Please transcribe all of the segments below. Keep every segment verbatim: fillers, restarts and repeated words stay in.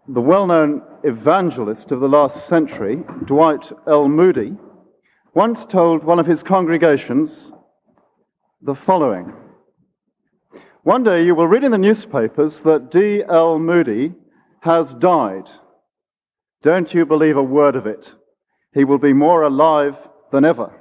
The well-known evangelist of the last century, Dwight L. Moody, once told one of his congregations the following: "One day you will read in the newspapers that D L Moody has died. Don't you believe a word of it. He will be more alive than ever."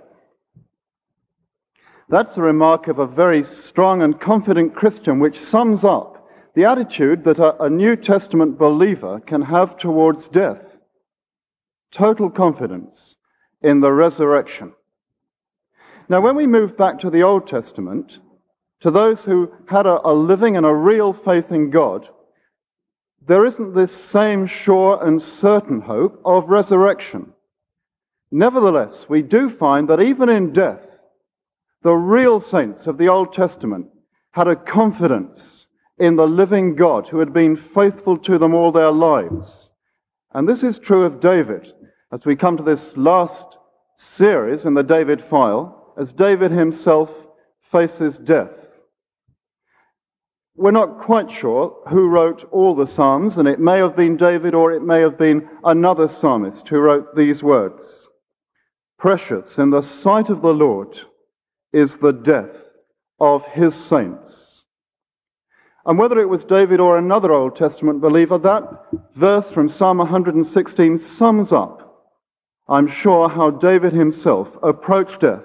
That's the remark of a very strong and confident Christian, which sums up the attitude that a, a New Testament believer can have towards death. Total confidence in the resurrection. Now, when we move back to the Old Testament, to those who had a, a living and a real faith in God, there isn't this same sure and certain hope of resurrection. Nevertheless, we do find that even in death, the real saints of the Old Testament had a confidence in the living God who had been faithful to them all their lives. And this is true of David, as we come to this last series in the David file, as David himself faces death. We're not quite sure who wrote all the Psalms, and it may have been David or it may have been another psalmist who wrote these words: "Precious in the sight of the Lord is the death of his saints." And whether it was David or another Old Testament believer, that verse from Psalm one hundred sixteen sums up, I'm sure, how David himself approached death,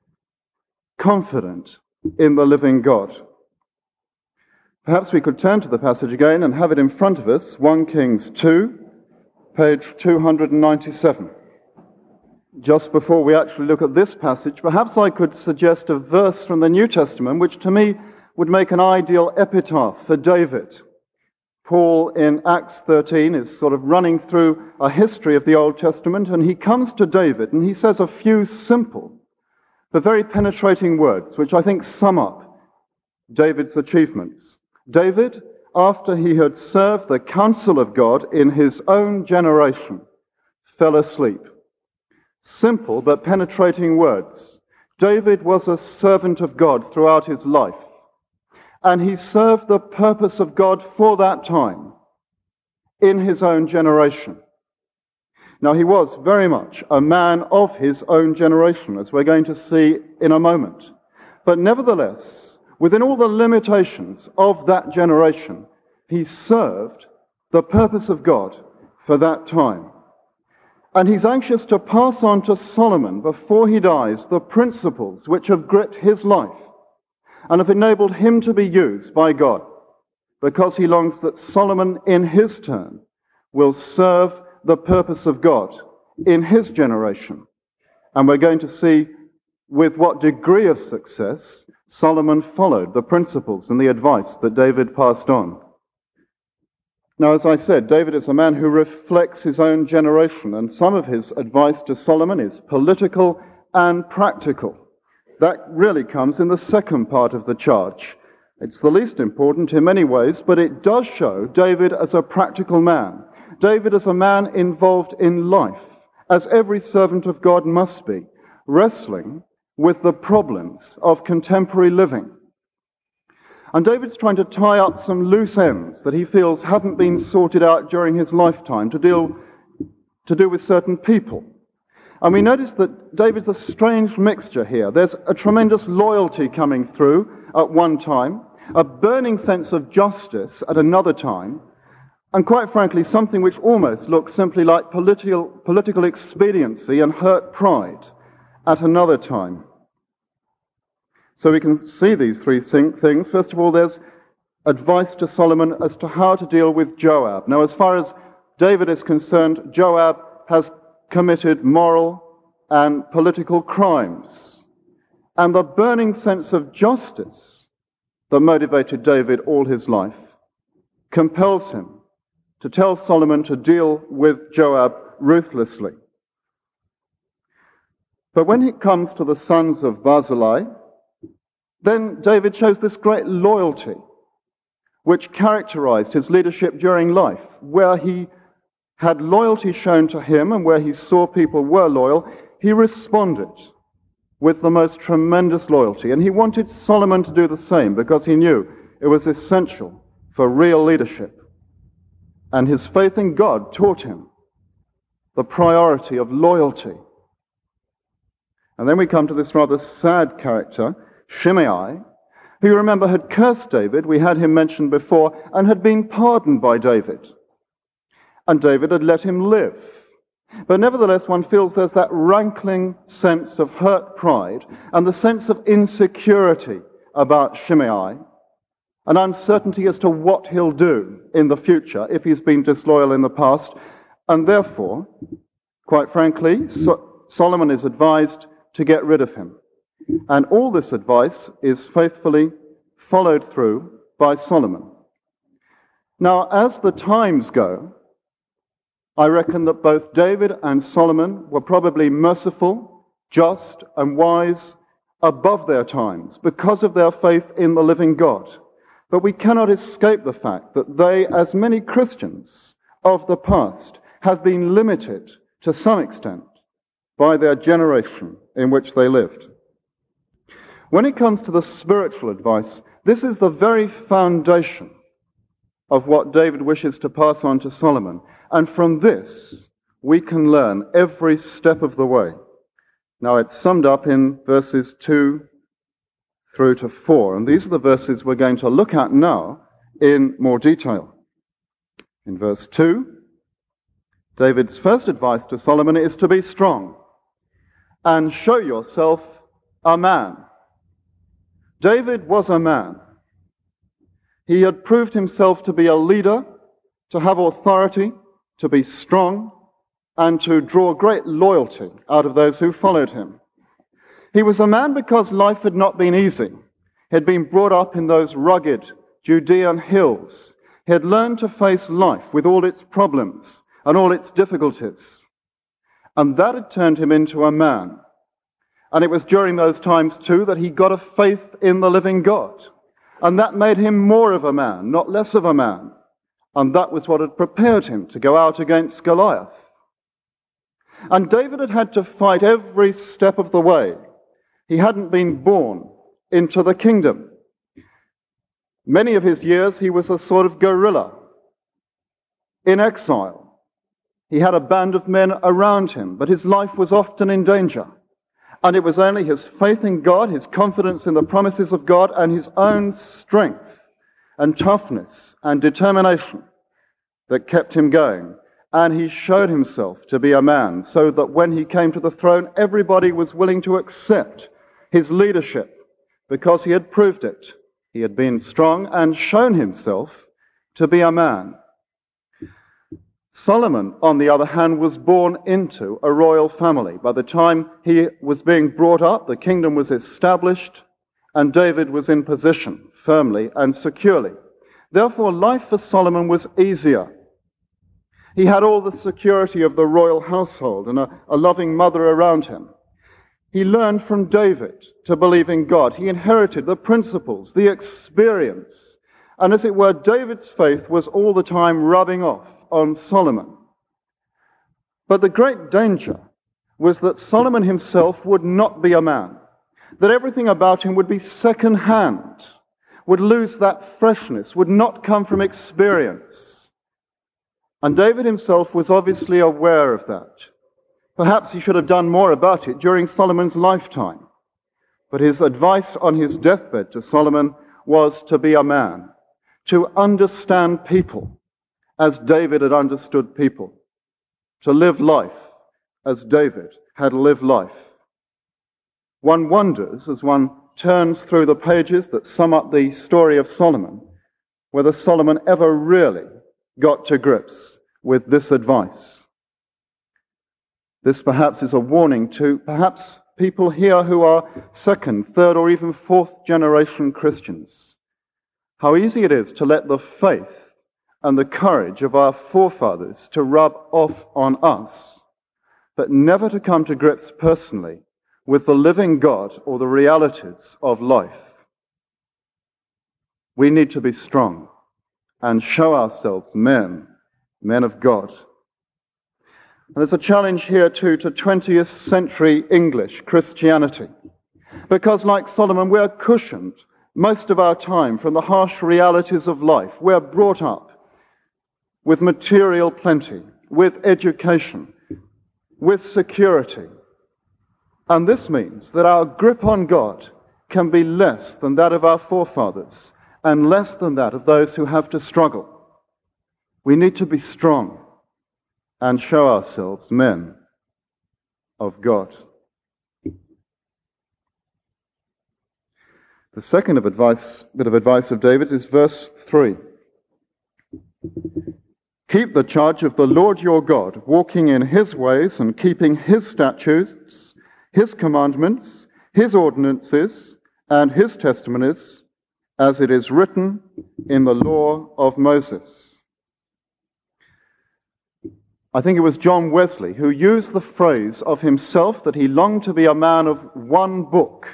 confident in the living God. Perhaps we could turn to the passage again and have it in front of us, First Kings two, page two hundred ninety-seven. Just before we actually look at this passage, perhaps I could suggest a verse from the New Testament which to me would make an ideal epitaph for David. Paul in Acts thirteen is sort of running through a history of the Old Testament, and he comes to David and he says a few simple but very penetrating words which I think sum up David's achievements. David, after he had served the counsel of God in his own generation, fell asleep. Simple but penetrating words. David was a servant of God throughout his life, and he served the purpose of God for that time in his own generation. Now, he was very much a man of his own generation, as we're going to see in a moment. But nevertheless, within all the limitations of that generation, he served the purpose of God for that time. And he's anxious to pass on to Solomon before he dies the principles which have gripped his life and have enabled him to be used by God, because he longs that Solomon in his turn will serve the purpose of God in his generation. And we're going to see with what degree of success Solomon followed the principles and the advice that David passed on. Now, as I said, David is a man who reflects his own generation, and some of his advice to Solomon is political and practical. That really comes in the second part of the charge. It's the least important in many ways, but it does show David as a practical man. David as a man involved in life, as every servant of God must be, wrestling with the problems of contemporary living. And David's trying to tie up some loose ends that he feels haven't been sorted out during his lifetime to deal to do with certain people. And we notice that David's a strange mixture here. There's a tremendous loyalty coming through at one time, a burning sense of justice at another time, and quite frankly, something which almost looks simply like political, political expediency and hurt pride at another time. So we can see these three things. First of all, there's advice to Solomon as to how to deal with Joab. Now, as far as David is concerned, Joab has committed moral and political crimes. And the burning sense of justice that motivated David all his life compels him to tell Solomon to deal with Joab ruthlessly. But when it comes to the sons of Barzillai, then David shows this great loyalty which characterized his leadership during life, where he had loyalty shown to him and where he saw people were loyal, he responded with the most tremendous loyalty. And he wanted Solomon to do the same because he knew it was essential for real leadership. And his faith in God taught him the priority of loyalty. And then we come to this rather sad character, Shimei, who, you remember, had cursed David. We had him mentioned before, and had been pardoned by David. And David had let him live. But nevertheless, one feels there's that rankling sense of hurt pride and the sense of insecurity about Shimei, an uncertainty as to what he'll do in the future if he's been disloyal in the past. And therefore, quite frankly, so- Solomon is advised to get rid of him. And all this advice is faithfully followed through by Solomon. Now, as the times go, I reckon that both David and Solomon were probably merciful, just, and wise above their times because of their faith in the living God. But we cannot escape the fact that they, as many Christians of the past, have been limited to some extent by their generation in which they lived. When it comes to the spiritual advice, this is the very foundation of what David wishes to pass on to Solomon. And from this, we can learn every step of the way. Now, it's summed up in verses two through to four. And these are the verses we're going to look at now in more detail. In verse two, David's first advice to Solomon is to be strong and show yourself a man. David was a man. He had proved himself to be a leader, to have authority, to be strong, and to draw great loyalty out of those who followed him. He was a man because life had not been easy. He had been brought up in those rugged Judean hills. He had learned to face life with all its problems and all its difficulties. And that had turned him into a man. And it was during those times, too, that he got a faith in the living God. And that made him more of a man, not less of a man. And that was what had prepared him to go out against Goliath. And David had had to fight every step of the way. He hadn't been born into the kingdom. Many of his years he was a sort of guerrilla, in exile. He had a band of men around him, but his life was often in danger. And it was only his faith in God, his confidence in the promises of God, and his own strength and toughness and determination that kept him going. And he showed himself to be a man, so that when he came to the throne, everybody was willing to accept his leadership because he had proved it. He had been strong and shown himself to be a man. Solomon, on the other hand, was born into a royal family. By the time he was being brought up, the kingdom was established, and David was in position firmly and securely. Therefore, life for Solomon was easier. He had all the security of the royal household and a, a loving mother around him. He learned from David to believe in God. He inherited the principles, the experience. And as it were, David's faith was all the time rubbing off on Solomon. But the great danger was that Solomon himself would not be a man, that everything about him would be second-hand, would lose that freshness, would not come from experience. And David himself was obviously aware of that. Perhaps he should have done more about it during Solomon's lifetime. But his advice on his deathbed to Solomon was to be a man, to understand people as David had understood people, to live life as David had lived life. One wonders, as one turns through the pages that sum up the story of Solomon, whether Solomon ever really got to grips with this advice. This perhaps is a warning to perhaps people here who are second, third, or even fourth generation Christians. How easy it is to let the faith and the courage of our forefathers to rub off on us, but never to come to grips personally with the living God or the realities of life. We need to be strong and show ourselves men, men of God. And there's a challenge here too to twentieth century English Christianity, because like Solomon, we're cushioned most of our time from the harsh realities of life. We're brought up with material plenty, with education, with security. And this means that our grip on God can be less than that of our forefathers and less than that of those who have to struggle. We need to be strong and show ourselves men of God. The second of advice, bit of advice of David is verse three. Keep the charge of the Lord your God, walking in his ways and keeping his statutes, his commandments, his ordinances, and his testimonies, as it is written in the law of Moses. I think it was John Wesley who used the phrase of himself that he longed to be a man of one book.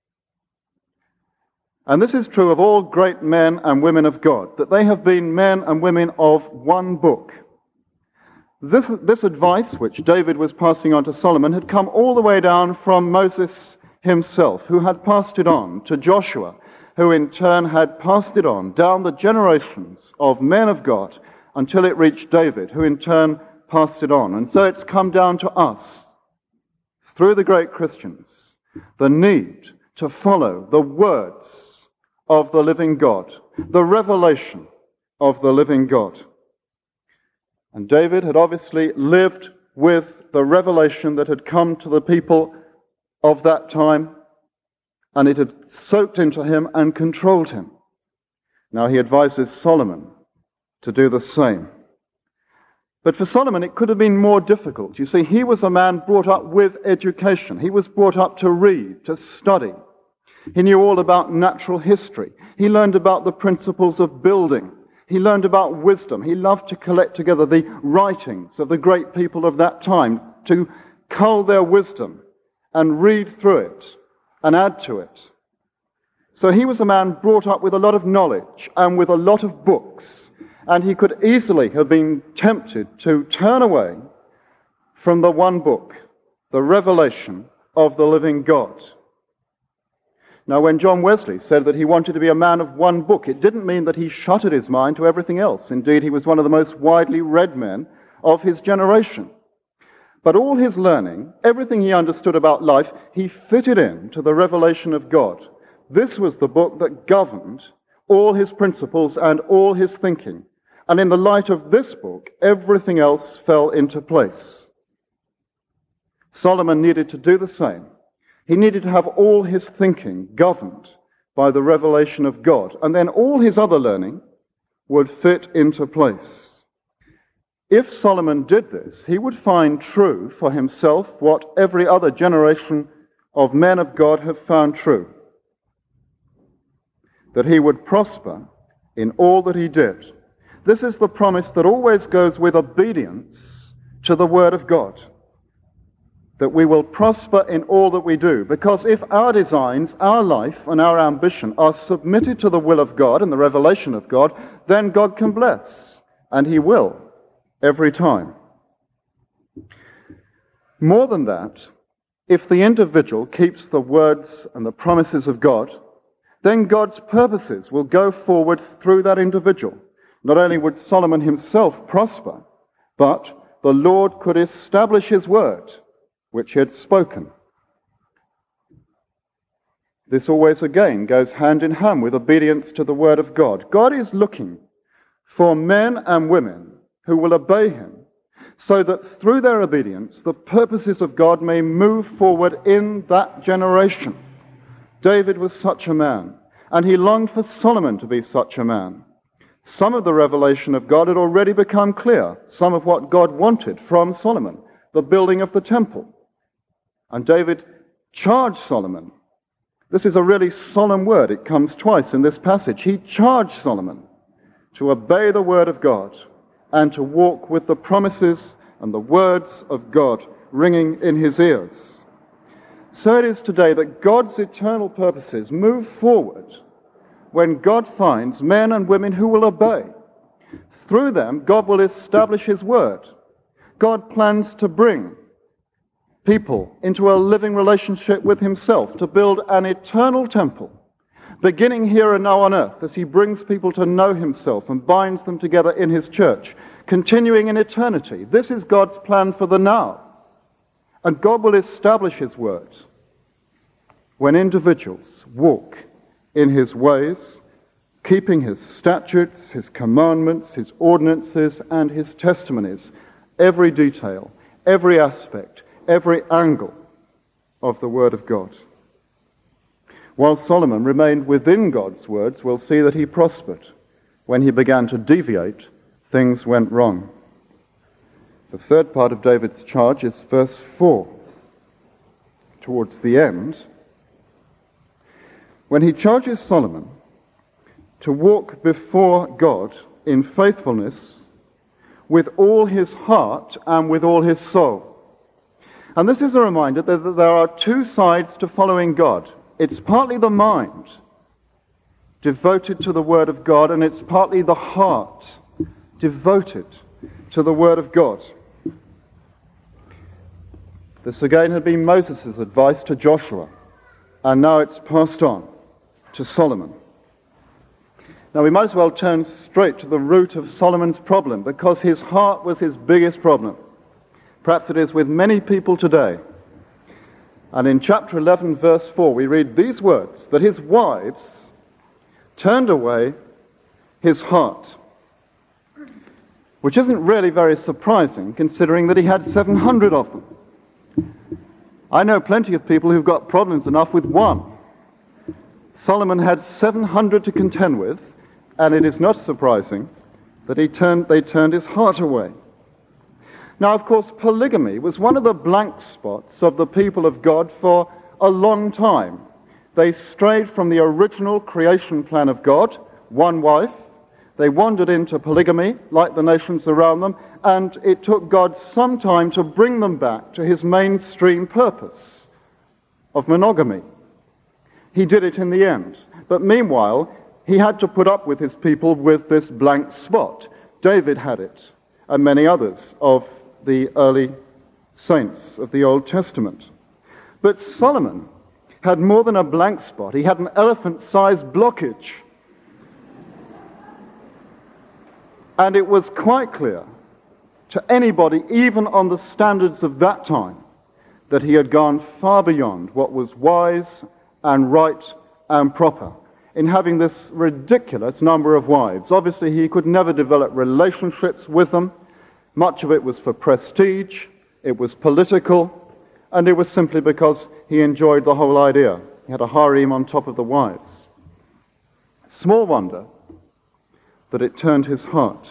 And this is true of all great men and women of God, that they have been men and women of one book. This, this advice, which David was passing on to Solomon, had come all the way down from Moses himself, who had passed it on to Joshua, who in turn had passed it on down the generations of men of God until it reached David, who in turn passed it on. And so it's come down to us, through the great Christians, the need to follow the words of the living God, the revelation of the living God. And David had obviously lived with the revelation that had come to the people of that time, and it had soaked into him and controlled him. Now he advises Solomon to do the same. But for Solomon, it could have been more difficult. You see, he was a man brought up with education. He was brought up to read, to study. He knew all about natural history. He learned about the principles of building. He learned about wisdom. He loved to collect together the writings of the great people of that time, to cull their wisdom and read through it and add to it. So he was a man brought up with a lot of knowledge and with a lot of books, and he could easily have been tempted to turn away from the one book, the revelation of the living God. Now, when John Wesley said that he wanted to be a man of one book, it didn't mean that he shuttered his mind to everything else. Indeed, he was one of the most widely read men of his generation. But all his learning, everything he understood about life, he fitted in to the revelation of God. This was the book that governed all his principles and all his thinking. And in the light of this book, everything else fell into place. Solomon needed to do the same. He needed to have all his thinking governed by the revelation of God, and then all his other learning would fit into place. If Solomon did this, he would find true for himself what every other generation of men of God have found true: that he would prosper in all that he did. This is the promise that always goes with obedience to the Word of God, that we will prosper in all that we do. Because if our designs, our life, and our ambition are submitted to the will of God and the revelation of God, then God can bless, and he will, every time. More than that, if the individual keeps the words and the promises of God, then God's purposes will go forward through that individual. Not only would Solomon himself prosper, but the Lord could establish his word, which he had spoken. This always again goes hand in hand with obedience to the word of God. God is looking for men and women who will obey him, so that through their obedience the purposes of God may move forward in that generation. David was such a man, and he longed for Solomon to be such a man. Some of the revelation of God had already become clear, some of what God wanted from Solomon, the building of the temple. And David charged Solomon. This is a really solemn word. It comes twice in this passage. He charged Solomon to obey the word of God and to walk with the promises and the words of God ringing in his ears. So it is today that God's eternal purposes move forward when God finds men and women who will obey. Through them, God will establish his word. God plans to bring people into a living relationship with himself, to build an eternal temple, beginning here and now on earth, as he brings people to know himself and binds them together in his church, continuing in eternity. This is God's plan for the now. And God will establish his word when individuals walk in his ways, keeping his statutes, his commandments, his ordinances, and his testimonies, every detail, every aspect, every angle of the word of God. While Solomon remained within God's words, we'll see that he prospered. When he began to deviate, things went wrong. The third part of David's charge is verse four. Towards the end, when he charges Solomon to walk before God in faithfulness with all his heart and with all his soul. And this is a reminder that there are two sides to following God. It's partly the mind devoted to the Word of God, and it's partly the heart devoted to the Word of God. This again had been Moses' advice to Joshua, and now it's passed on to Solomon. Now we might as well turn straight to the root of Solomon's problem, because his heart was his biggest problem. Perhaps it is with many people today. And in chapter eleven, verse four, we read these words, that his wives turned away his heart, which isn't really very surprising, considering that he had seven hundred of them. I know plenty of people who've got problems enough with one. Solomon had seven hundred to contend with, and it is not surprising that he turned, they turned his heart away. Now, of course, polygamy was one of the blank spots of the people of God for a long time. They strayed from the original creation plan of God, one wife. They wandered into polygamy, like the nations around them, and it took God some time to bring them back to his mainstream purpose of monogamy. He did it in the end. But meanwhile, he had to put up with his people with this blank spot. David had it, and many others of the early saints of the Old Testament. But Solomon had more than a blank spot. He had an elephant-sized blockage. And it was quite clear to anybody, even on the standards of that time, that he had gone far beyond what was wise and right and proper in having this ridiculous number of wives. Obviously, he could never develop relationships with them. Much of it was for prestige, it was political, and it was simply because he enjoyed the whole idea. He had a harem on top of the wives. Small wonder that it turned his heart.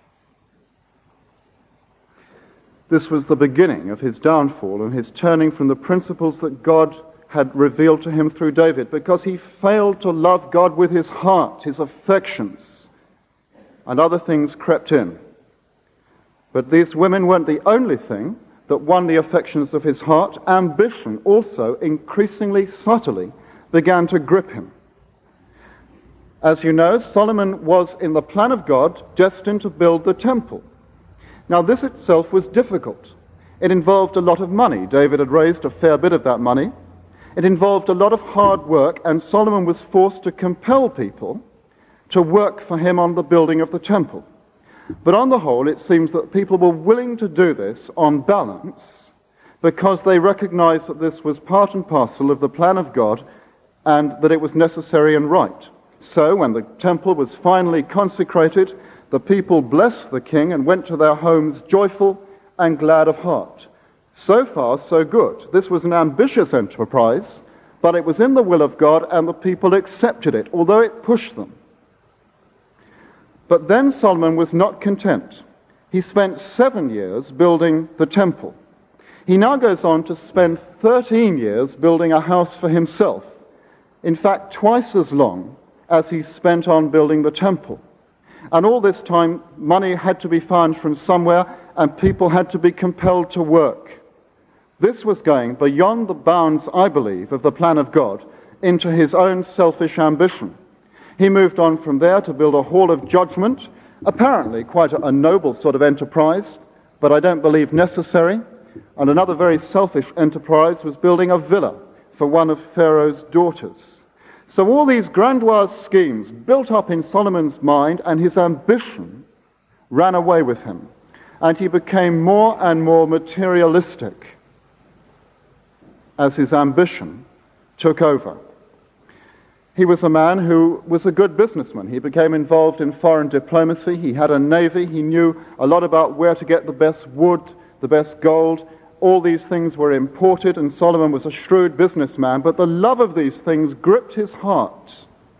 This was the beginning of his downfall and his turning from the principles that God had revealed to him through David, because he failed to love God with his heart, his affections, and other things crept in. But these women weren't the only thing that won the affections of his heart. Ambition also, increasingly subtly, began to grip him. As you know, Solomon was, in the plan of God, destined to build the temple. Now, this itself was difficult. It involved a lot of money. David had raised a fair bit of that money. It involved a lot of hard work, and Solomon was forced to compel people to work for him on the building of the temple. But on the whole, it seems that people were willing to do this on balance because they recognized that this was part and parcel of the plan of God and that it was necessary and right. So when the temple was finally consecrated, the people blessed the king and went to their homes joyful and glad of heart. So far, so good. This was an ambitious enterprise, but it was in the will of God and the people accepted it, although it pushed them. But then Solomon was not content. He spent seven years building the temple. He now goes on to spend thirteen years building a house for himself. In fact, twice as long as he spent on building the temple. And all this time, money had to be found from somewhere, and people had to be compelled to work. This was going beyond the bounds, I believe, of the plan of God into his own selfish ambition. He moved on from there to build a hall of judgment, apparently quite a, a noble sort of enterprise, but I don't believe necessary. And another very selfish enterprise was building a villa for one of Pharaoh's daughters. So all these grandiose schemes built up in Solomon's mind, and his ambition ran away with him. and he became more and more materialistic as his ambition took over. He was a man who was a good businessman. He became involved in foreign diplomacy. He had a navy. He knew a lot about where to get the best wood, the best gold. All these things were imported, and Solomon was a shrewd businessman, but the love of these things gripped his heart.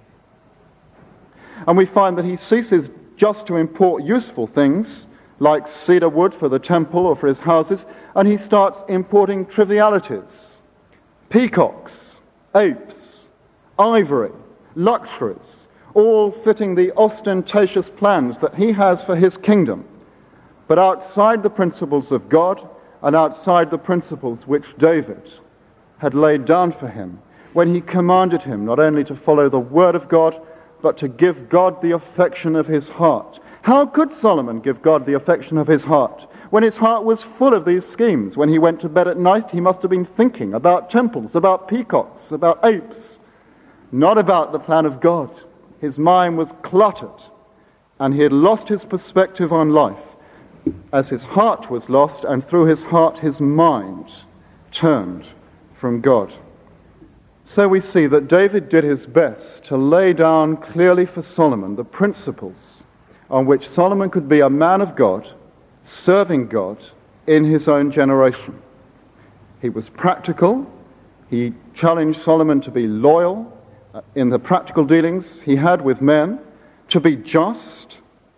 And we find that he ceases just to import useful things, like cedar wood for the temple or for his houses, and he starts importing trivialities, peacocks, apes, ivory, luxuries, all fitting the ostentatious plans that he has for his kingdom, but outside the principles of God and outside the principles which David had laid down for him when he commanded him not only to follow the word of God, but to give God the affection of his heart. How could Solomon give God the affection of his heart when his heart was full of these schemes? When he went to bed at night, he must have been thinking about temples, about peacocks, about apes, not about the plan of God. His mind was cluttered, and he had lost his perspective on life as his heart was lost, and through his heart his mind turned from God. So we see that David did his best to lay down clearly for Solomon the principles on which Solomon could be a man of God, serving God in his own generation. He was practical. He challenged Solomon to be loyal in the practical dealings he had with men, to be just.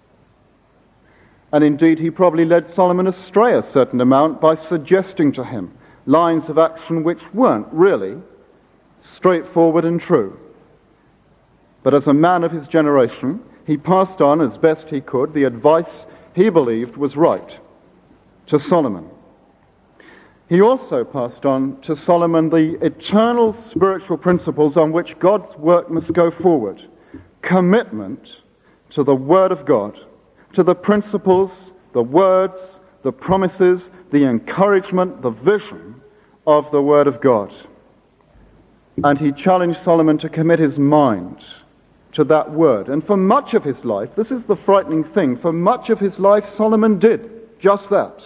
And indeed, he probably led Solomon astray a certain amount by suggesting to him lines of action which weren't really straightforward and true. But as a man of his generation, he passed on as best he could the advice he believed was right to Solomon. He also passed on to Solomon the eternal spiritual principles on which God's work must go forward. Commitment to the Word of God, to the principles, the words, the promises, the encouragement, the vision of the Word of God. And he challenged Solomon to commit his mind to that word. And for much of his life, this is the frightening thing, for much of his life Solomon did just that.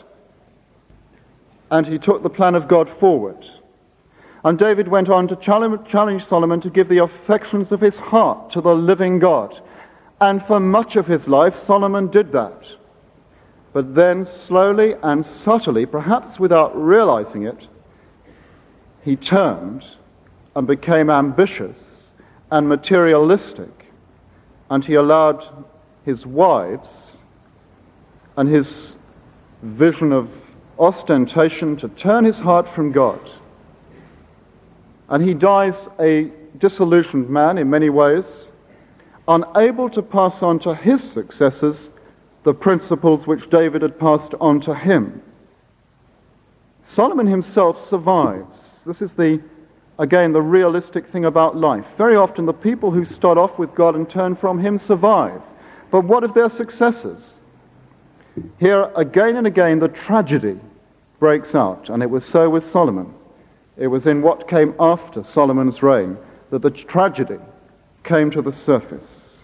And he took the plan of God forward. And David went on to challenge Solomon to give the affections of his heart to the living God. And for much of his life, Solomon did that. But then slowly and subtly, perhaps without realizing it, he turned and became ambitious and materialistic. And he allowed his wives and his vision of ostentation to turn his heart from God. And he dies a disillusioned man in many ways, unable to pass on to his successors the principles which David had passed on to him. Solomon himself survives. This is the, again, the realistic thing about life. Very often the people who start off with God and turn from him survive. But what of their successors? Here, again and again, the tragedy breaks out, and it was so with Solomon. It was in what came after Solomon's reign that the tragedy came to the surface.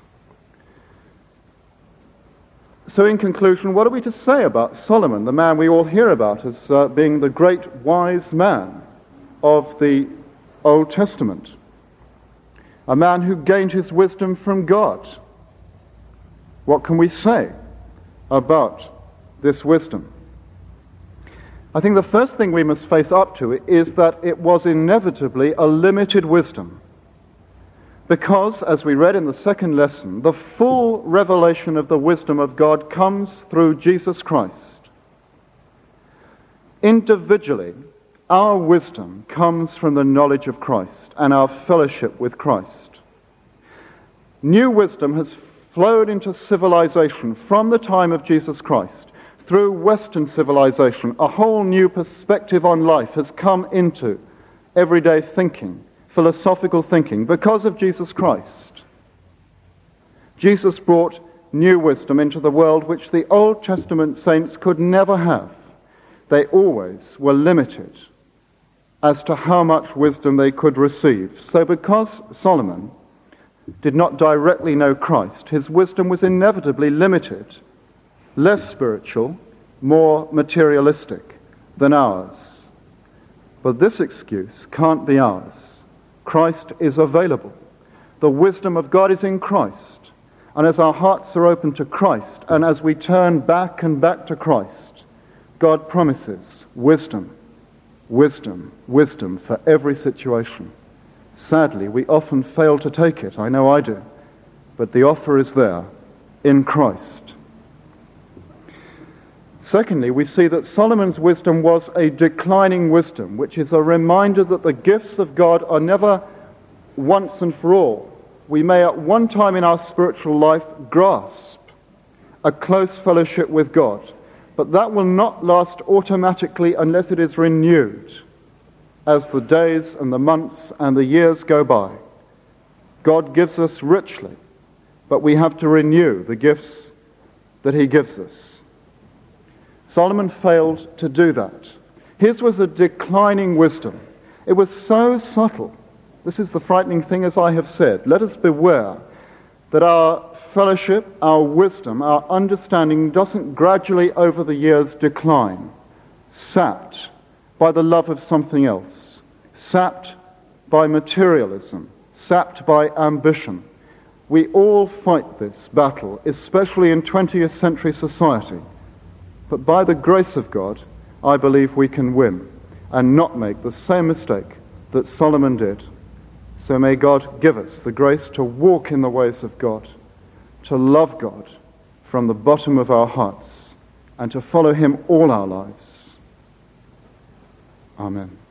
So in conclusion, what are we to say about Solomon, the man we all hear about as uh, being the great wise man of the Old Testament? A man who gained his wisdom from God. What can we say about this wisdom? I think the first thing we must face up to is that it was inevitably a limited wisdom. Because, as we read in the second lesson, the full revelation of the wisdom of God comes through Jesus Christ. Individually, our wisdom comes from the knowledge of Christ and our fellowship with Christ. New wisdom has flowed into civilization from the time of Jesus Christ. Through Western civilization, a whole new perspective on life has come into everyday thinking, philosophical thinking, because of Jesus Christ. Jesus brought new wisdom into the world which the Old Testament saints could never have. They always were limited as to how much wisdom they could receive. So because Solomon did not directly know Christ, his wisdom was inevitably limited, less spiritual, more materialistic than ours. But this excuse can't be ours. Christ is available. The wisdom of God is in Christ. And as our hearts are open to Christ, and as we turn back and back to Christ, God promises wisdom, wisdom, wisdom for every situation. Sadly, we often fail to take it. I know I do. But the offer is there in Christ. Secondly, we see that Solomon's wisdom was a declining wisdom, which is a reminder that the gifts of God are never once and for all. We may at one time in our spiritual life grasp a close fellowship with God, but that will not last automatically unless it is renewed as the days and the months and the years go by. God gives us richly, but we have to renew the gifts that he gives us. Solomon failed to do that. His was a declining wisdom. It was so subtle. This is the frightening thing, as I have said. Let us beware that our fellowship, our wisdom, our understanding doesn't gradually over the years decline, sapped by the love of something else, sapped by materialism, sapped by ambition. We all fight this battle, especially in twentieth century society. But by the grace of God, I believe we can win and not make the same mistake that Solomon did. So may God give us the grace to walk in the ways of God, to love God from the bottom of our hearts, and to follow him all our lives. Amen.